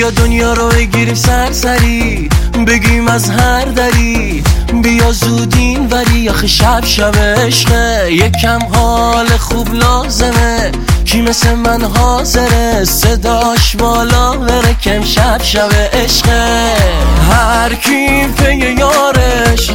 بیا دنیا رو بگیریم سرسری، بگیم از هر دری، بیا زودین وری آخه شب شب عشقه، یکم حال خوب لازمه، کی مثل من حاضره صداش بالا بره کم شب شب عشقه. هر کی پی یارش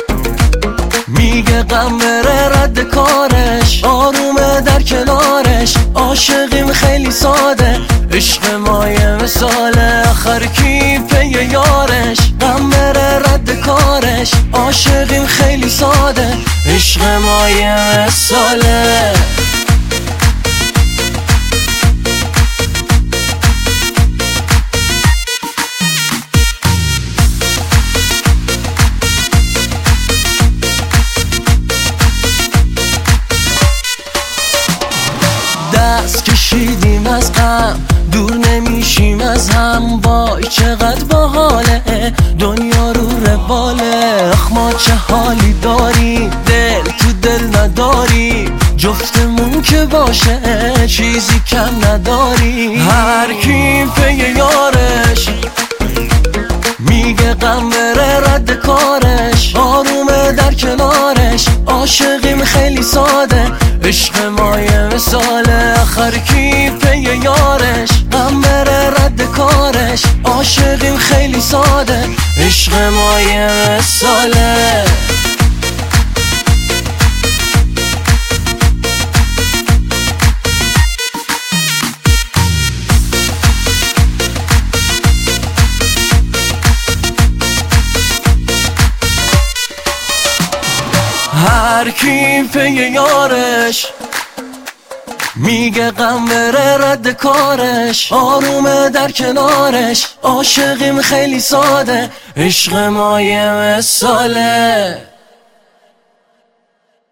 میگه غم بره رد کارش، آرومه در کنارش، عاشقیم خیلی ساده، عشق مایه مثاله. آخر کی پی یارش غم بره رد کارش، عاشقیم خیلی ساده، عشق مایه مثاله. دست کشیدیم از غم دور نمیشیم از هم، وای چقدر باحاله دنیا رو رواله. آخ ما چه حالی داریم دل تو دل نداریم، جفتمون که باشه چیزی کم نداریم. هر کی پی یارش میگه غم بره رد کارش، آرومه در کنارش، عاشقیم خیلی ساده، عشق مایه مثاله. آخر کی پی یارش غم بره رد کارش، عاشقیم خیلی ساده، عشق مایه مثاله. هر کی پی یارش میگه غم بره رد کارش، آرومه در کنارش، عاشقیم خیلی ساده، عشق مایه مثاله.